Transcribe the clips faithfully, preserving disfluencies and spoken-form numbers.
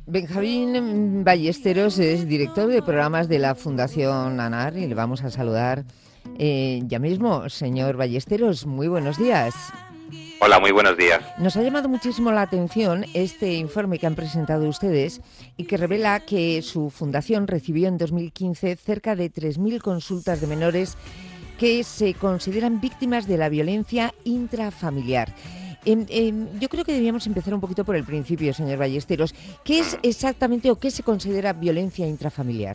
Benjamín Ballesteros es director de programas de la Fundación ANAR y le vamos a saludar eh, ya mismo. Señor Ballesteros, muy buenos días. Hola, muy buenos días. Nos ha llamado muchísimo la atención este informe que han presentado ustedes y que revela que su fundación recibió en dos mil quince cerca de tres mil consultas de menores que se consideran víctimas de la violencia intrafamiliar. Eh, eh, yo creo que debíamos empezar un poquito por el principio, señor Ballesteros. ¿Qué es exactamente o qué se considera violencia intrafamiliar?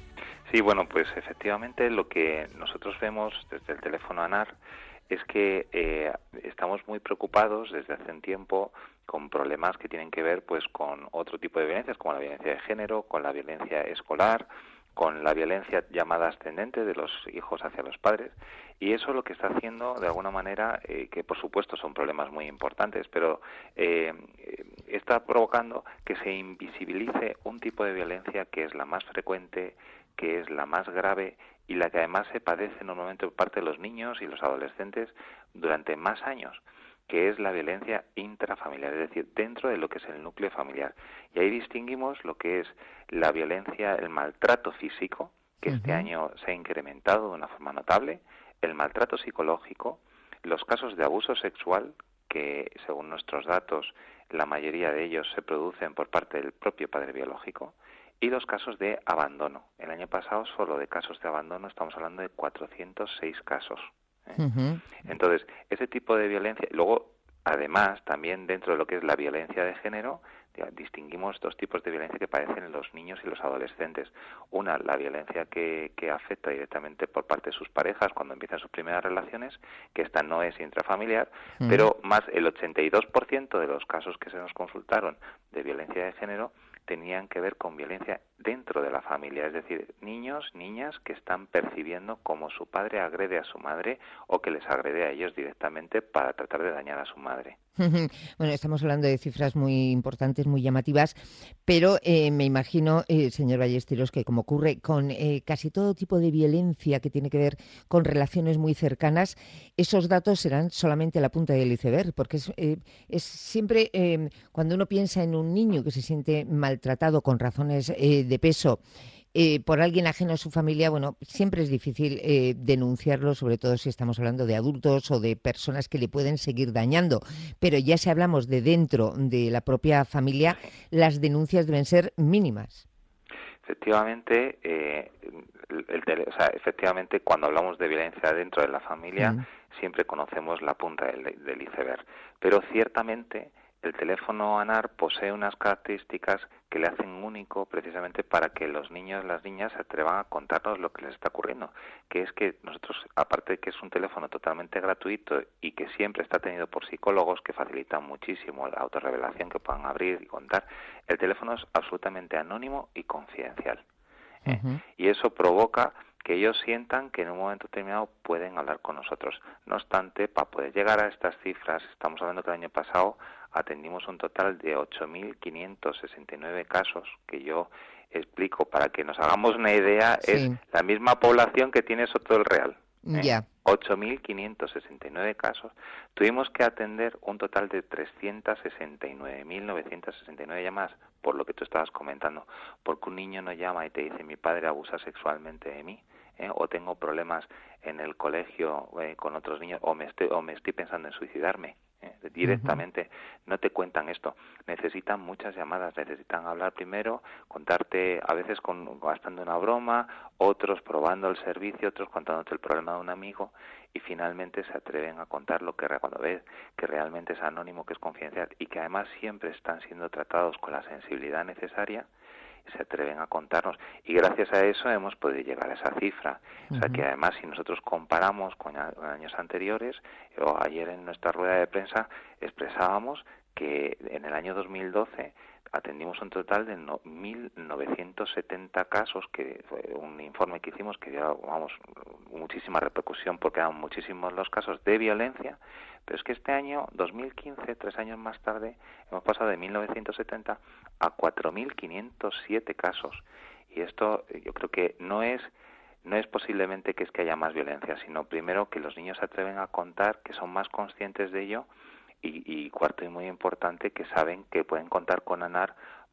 Sí, bueno, pues efectivamente lo que nosotros vemos desde el teléfono ANAR es que eh, estamos muy preocupados desde hace un tiempo con problemas que tienen que ver pues con otro tipo de violencias, como la violencia de género, con la violencia escolar, con la violencia llamada ascendente de los hijos hacia los padres, y eso lo que está haciendo de alguna manera, eh, que por supuesto son problemas muy importantes, pero eh, está provocando que se invisibilice un tipo de violencia que es la más frecuente, que es la más grave y la que además se padece normalmente por parte de los niños y los adolescentes durante más años, que es la violencia intrafamiliar, es decir, dentro de lo que es el núcleo familiar. Y ahí distinguimos lo que es la violencia, el maltrato físico, que este Uh-huh. año se ha incrementado de una forma notable, el maltrato psicológico, los casos de abuso sexual, que según nuestros datos la mayoría de ellos se producen por parte del propio padre biológico, y los casos de abandono. El año pasado solo de casos de abandono estamos hablando de cuatrocientos seis casos. ¿eh? Uh-huh. Entonces, ese tipo de violencia, luego, además, también dentro de lo que es la violencia de género, ya, distinguimos dos tipos de violencia que padecen los niños y los adolescentes. Una, la violencia que, que afecta directamente por parte de sus parejas cuando empiezan sus primeras relaciones, que esta no es intrafamiliar, Uh-huh. pero más el ochenta y dos por ciento de los casos que se nos consultaron de violencia de género tenían que ver con violencia dentro de la familia, es decir, niños, niñas que están percibiendo cómo su padre agrede a su madre o que les agrede a ellos directamente para tratar de dañar a su madre. Bueno, estamos hablando de cifras muy importantes, muy llamativas, pero eh, me imagino, eh, señor Ballesteros, que como ocurre con eh, casi todo tipo de violencia que tiene que ver con relaciones muy cercanas, esos datos serán solamente la punta del iceberg, porque es, eh, es siempre eh, cuando uno piensa en un niño que se siente maltratado con razones eh, de peso, eh, por alguien ajeno a su familia, bueno, siempre es difícil eh, denunciarlo, sobre todo si estamos hablando de adultos o de personas que le pueden seguir dañando. Pero ya si hablamos de dentro de la propia familia, Sí. las denuncias deben ser mínimas. Efectivamente, eh, el, el tele, o sea, efectivamente, cuando hablamos de violencia dentro de la familia, Mm. siempre conocemos la punta del, del iceberg. Pero ciertamente, el teléfono ANAR posee unas características que le hacen único precisamente para que los niños y las niñas se atrevan a contarnos lo que les está ocurriendo, que es que nosotros, aparte de que es un teléfono totalmente gratuito y que siempre está tenido por psicólogos que facilitan muchísimo la autorrevelación que puedan abrir y contar, el teléfono es absolutamente anónimo y confidencial. ¿eh? Uh-huh. Y eso provoca que ellos sientan que en un momento determinado pueden hablar con nosotros. No obstante, para poder llegar a estas cifras, estamos hablando que el año pasado atendimos un total de ocho mil quinientos sesenta y nueve casos, que yo explico, para que nos hagamos una idea, es Sí, la misma población que tiene Soto del Real. ¿eh? ya. ocho mil quinientos sesenta y nueve casos. Tuvimos que atender un total de trescientos sesenta y nueve mil novecientos sesenta y nueve llamadas, por lo que tú estabas comentando, porque un niño no llama y te dice mi padre abusa sexualmente de mí, ¿eh? o tengo problemas en el colegio eh, con otros niños, o me estoy, o me estoy pensando en suicidarme. ¿eh? Directamente no te cuentan esto, necesitan muchas llamadas, necesitan hablar primero, contarte a veces con, gastando una broma, otros probando el servicio, otros contándote el problema de un amigo, y finalmente se atreven a contar lo que cuando ves que realmente es anónimo, que es confidencial y que además siempre están siendo tratados con la sensibilidad necesaria, se atreven a contarnos, y gracias a eso hemos podido llegar a esa cifra. O sea que además, si nosotros comparamos con años anteriores, o ayer en nuestra rueda de prensa expresábamos que en el año dos mil doce atendimos un total de no, mil novecientos setenta casos, que fue un informe que hicimos que dio, vamos, muchísima repercusión porque eran muchísimos los casos de violencia. Pero es que este año, dos mil quince, tres años más tarde, hemos pasado de mil novecientos setenta a cuatro mil quinientos siete casos. Y esto yo creo que no es no es posiblemente que es que haya más violencia, sino primero que los niños se atreven a contar, que son más conscientes de ello, y, y cuarto y muy importante, que saben que pueden contar con ANAR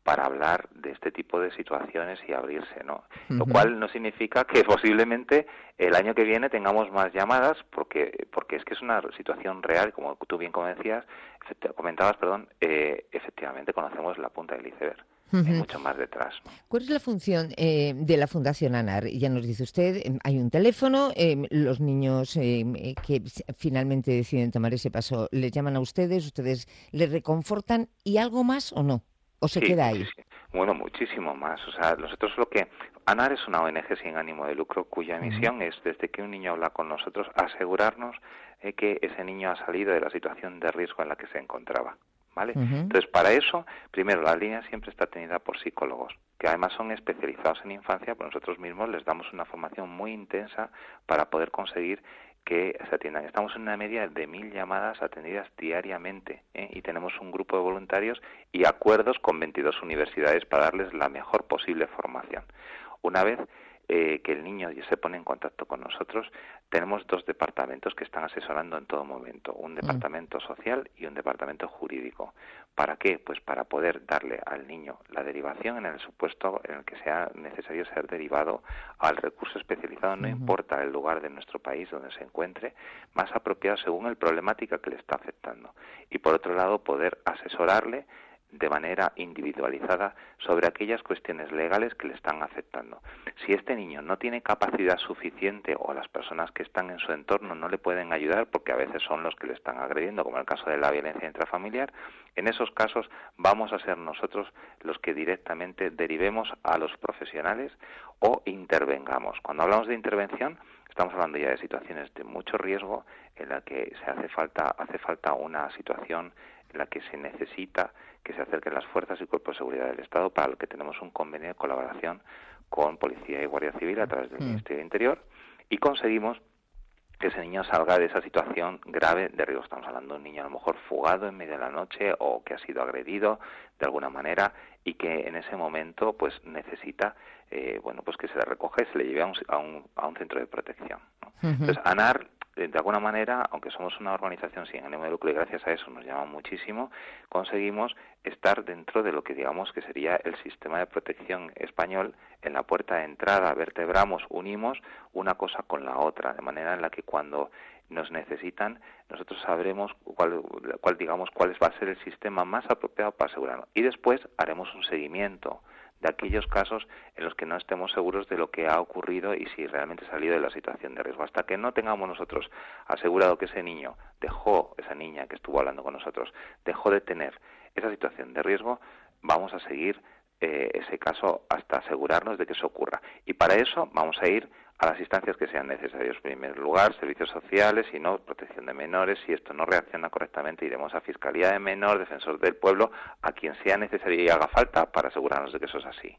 para hablar de este tipo de situaciones y abrirse, ¿no? Uh-huh. Lo cual no significa que posiblemente el año que viene tengamos más llamadas, porque porque es que es una situación real, como tú bien como decías, comentabas, perdón, eh, efectivamente conocemos la punta del iceberg. Uh-huh. Hay mucho más detrás. ¿Cuál es la función eh, de la Fundación ANAR? Ya nos dice usted, eh, hay un teléfono, eh, los niños eh, que finalmente deciden tomar ese paso les llaman a ustedes, ustedes les reconfortan, ¿y algo más o no? ¿O se sí, queda ahí? Muchísimo. Bueno, muchísimo más. O sea, nosotros lo que... ANAR es una O N G sin ánimo de lucro cuya misión uh-huh. es, desde que un niño habla con nosotros, asegurarnos eh, que ese niño ha salido de la situación de riesgo en la que se encontraba. ¿Vale? Uh-huh. Entonces, para eso, primero, la línea siempre está atendida por psicólogos, que además son especializados en infancia, pero nosotros mismos les damos una formación muy intensa para poder conseguir que se atiendan. Estamos en una media de mil llamadas atendidas diariamente, ¿eh? Y tenemos un grupo de voluntarios y acuerdos con veintidós universidades para darles la mejor posible formación. Una vez eh, que el niño se pone en contacto con nosotros, tenemos dos departamentos que están asesorando en todo momento, un departamento social y un departamento jurídico. ¿Para qué? Pues para poder darle al niño la derivación en el supuesto en el que sea necesario ser derivado al recurso especializado, no uh-huh. importa el lugar de nuestro país donde se encuentre, más apropiado según el problemática que le está afectando. Y por otro lado, poder asesorarle de manera individualizada sobre aquellas cuestiones legales que le están afectando. Si este niño no tiene capacidad suficiente o las personas que están en su entorno no le pueden ayudar porque a veces son los que le están agrediendo, como en el caso de la violencia intrafamiliar, en esos casos vamos a ser nosotros los que directamente derivemos a los profesionales o intervengamos. Cuando hablamos de intervención, estamos hablando ya de situaciones de mucho riesgo en la que se hace falta, hace falta una situación en la que se necesita que se acerquen las fuerzas y cuerpos de seguridad del Estado, para lo que tenemos un convenio de colaboración con Policía y Guardia Civil a través del mm. Ministerio de Interior, y conseguimos que ese niño salga de esa situación grave de riesgo. Estamos hablando de un niño a lo mejor fugado en medio de la noche o que ha sido agredido de alguna manera y que en ese momento pues necesita eh, bueno pues que se le recoja y se le lleve a un, a un, a un centro de protección, ¿no? Uh-huh. Entonces, ANAR, de alguna manera, aunque somos una organización sin ánimo de lucro y gracias a eso nos llaman muchísimo, conseguimos estar dentro de lo que digamos que sería el sistema de protección español. En la puerta de entrada vertebramos, unimos una cosa con la otra, de manera en la que cuando nos necesitan, nosotros sabremos cuál, cuál digamos cuál va a ser el sistema más apropiado para asegurarlo. Y después haremos un seguimiento de aquellos casos en los que no estemos seguros de lo que ha ocurrido y si realmente ha salido de la situación de riesgo. Hasta que no tengamos nosotros asegurado que ese niño dejó, esa niña que estuvo hablando con nosotros, dejó de tener esa situación de riesgo, vamos a seguir eh, ese caso hasta asegurarnos de que eso ocurra. Y para eso vamos a ir a las instancias que sean necesarias. En primer lugar, servicios sociales, si no, protección de menores. Si esto no reacciona correctamente, iremos a Fiscalía de Menor, Defensor del Pueblo, a quien sea necesario y haga falta para asegurarnos de que eso es así.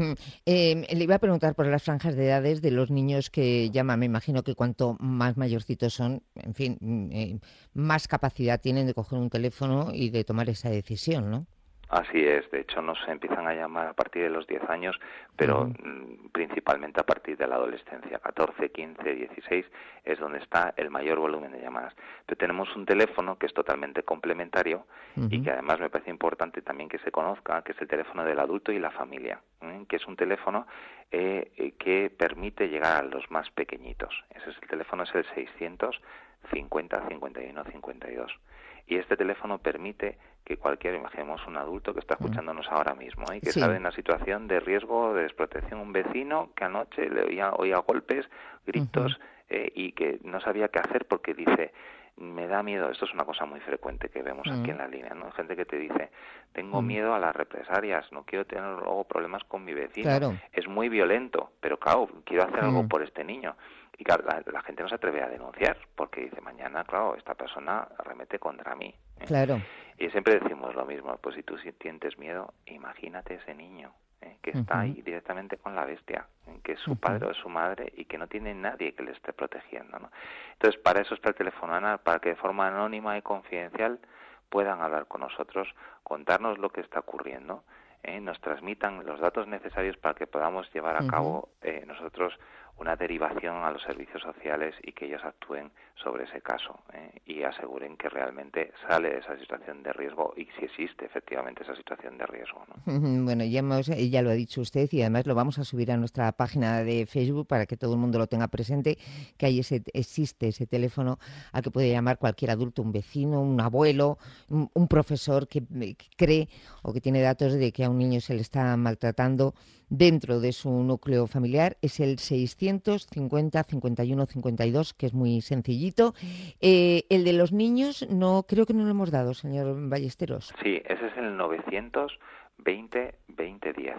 eh, le iba a preguntar por las franjas de edades de los niños que llaman. Me imagino que cuanto más mayorcitos son, en fin, eh, más capacidad tienen de coger un teléfono y de tomar esa decisión, ¿no? Así es, de hecho nos empiezan a llamar a partir de los diez años, pero uh-huh. principalmente a partir de la adolescencia, catorce, quince, dieciséis es donde está el mayor volumen de llamadas. Pero tenemos un teléfono que es totalmente complementario uh-huh. y que además me parece importante también que se conozca, que es el teléfono del adulto y la familia, ¿eh? que es un teléfono eh, que permite llegar a los más pequeñitos. Ese es el teléfono, es el seiscientos cincuenta, cincuenta y uno, cincuenta y dos. Y este teléfono permite que cualquier, imaginemos un adulto que está escuchándonos ahora mismo y ¿eh? que sí. sabe en una situación de riesgo, de desprotección, un vecino que anoche le oía, oía golpes, gritos uh-huh. eh, y que no sabía qué hacer porque dice, me da miedo. Esto es una cosa muy frecuente que vemos uh-huh. aquí en la línea, ¿no? Gente que te dice, tengo uh-huh. miedo a las represalias, no quiero tener luego problemas con mi vecino. Claro. Es muy violento, pero claro, quiero hacer uh-huh. algo por este niño. Y claro, la, la gente no se atreve a denunciar porque dice, mañana, claro, esta persona arremete contra mí. ¿eh? Claro. Y siempre decimos lo mismo, pues si tú sientes miedo, imagínate ese niño ¿eh? que está uh-huh. ahí directamente con la bestia, ¿eh? que es su uh-huh. padre o es su madre y que no tiene nadie que le esté protegiendo, ¿no? Entonces, para eso está el teléfono ANAR, para que de forma anónima y confidencial puedan hablar con nosotros, contarnos lo que está ocurriendo, ¿eh? nos transmitan los datos necesarios para que podamos llevar a uh-huh. cabo eh, nosotros una derivación a los servicios sociales y que ellos actúen sobre ese caso ¿eh? y aseguren que realmente sale de esa situación de riesgo y si existe efectivamente esa situación de riesgo, ¿no? Bueno, ya, hemos, ya lo ha dicho usted y además lo vamos a subir a nuestra página de Facebook para que todo el mundo lo tenga presente, que ahí ese, existe ese teléfono al que puede llamar cualquier adulto, un vecino, un abuelo, un, un profesor que, que cree o que tiene datos de que a un niño se le está maltratando dentro de su núcleo familiar. Es el seiscientos cincuenta cincuenta y uno cincuenta y dos, que es muy sencillito. Eh, el de los niños, no creo que no lo hemos dado, señor Ballesteros. Sí, ese es el novecientos veinte veinte diez.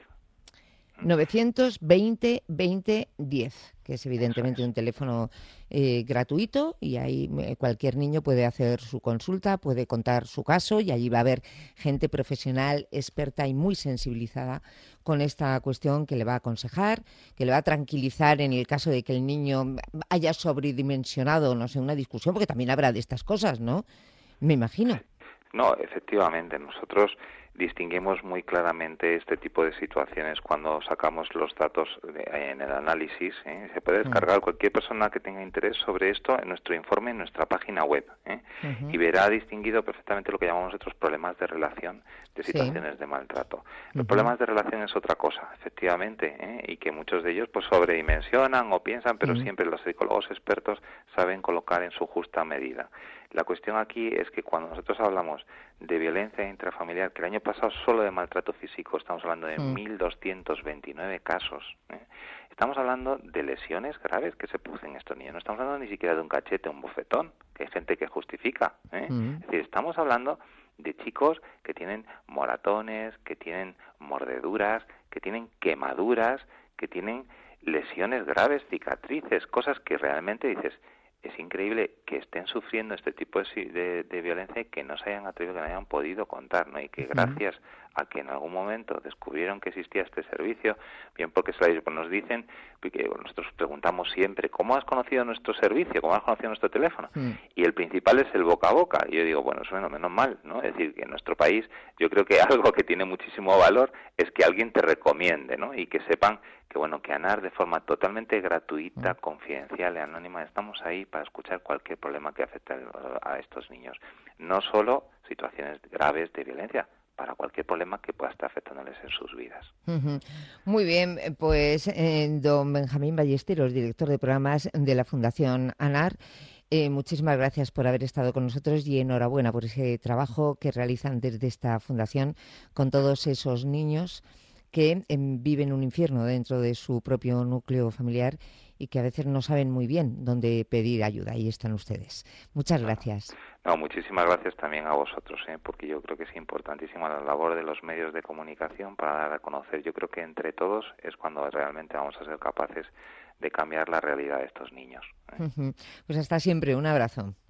novecientos veinte veinte diez, que es evidentemente es. un teléfono eh, gratuito y ahí eh, cualquier niño puede hacer su consulta, puede contar su caso y allí va a haber gente profesional, experta y muy sensibilizada con esta cuestión que le va a aconsejar, que le va a tranquilizar en el caso de que el niño haya sobredimensionado, no sé, una discusión, porque también habrá de estas cosas, ¿no? Me imagino. No, efectivamente, nosotros distinguimos muy claramente este tipo de situaciones cuando sacamos los datos de, en el análisis. ¿eh? Se puede descargar cualquier persona que tenga interés sobre esto en nuestro informe, en nuestra página web, ¿eh? uh-huh. y verá distinguido perfectamente lo que llamamos nosotros problemas de relación de situaciones sí. de maltrato. Los uh-huh. problemas de relación es otra cosa, efectivamente, ¿eh? y que muchos de ellos pues sobredimensionan o piensan, pero uh-huh. siempre los psicólogos expertos saben colocar en su justa medida. La cuestión aquí es que cuando nosotros hablamos de violencia intrafamiliar, que el año pasado solo de maltrato físico estamos hablando de mm. mil doscientos veintinueve casos, ¿eh? estamos hablando de lesiones graves que se producen en estos niños. No estamos hablando ni siquiera de un cachete o un bofetón, que hay gente que justifica. ¿eh? Mm. Es decir, estamos hablando de chicos que tienen moratones, que tienen mordeduras, que tienen quemaduras, que tienen lesiones graves, cicatrices, cosas que realmente dices... Es increíble que estén sufriendo este tipo de, de, de violencia y que no se hayan atrevido, que no hayan podido contar, ¿no? Y que gracias a que en algún momento descubrieron que existía este servicio, bien porque se lo, pues nos dicen, porque nosotros preguntamos siempre, ¿cómo has conocido nuestro servicio? ¿Cómo has conocido nuestro teléfono? Mm. Y el principal es el boca a boca. Y yo digo, bueno, eso bueno, menos mal, ¿no? Es decir, que en nuestro país yo creo que algo que tiene muchísimo valor es que alguien te recomiende, ¿no? Y que sepan que bueno, que ANAR de forma totalmente gratuita, confidencial y anónima, estamos ahí para escuchar cualquier problema que afecte a estos niños. No solo situaciones graves de violencia, para cualquier problema que pueda estar afectándoles en sus vidas. Uh-huh. Muy bien, pues eh, don Benjamín Ballesteros, director de programas de la Fundación ANAR, eh, muchísimas gracias por haber estado con nosotros y enhorabuena por ese trabajo que realizan desde esta fundación con todos esos niños que eh, viven un infierno dentro de su propio núcleo familiar y que a veces no saben muy bien dónde pedir ayuda. Ahí están ustedes. Muchas gracias. No, no muchísimas gracias también a vosotros, ¿eh? porque yo creo que es importantísima la labor de los medios de comunicación para dar a conocer. Yo creo que entre todos es cuando realmente vamos a ser capaces de cambiar la realidad de estos niños. ¿eh? Uh-huh. Pues hasta siempre. Un abrazo.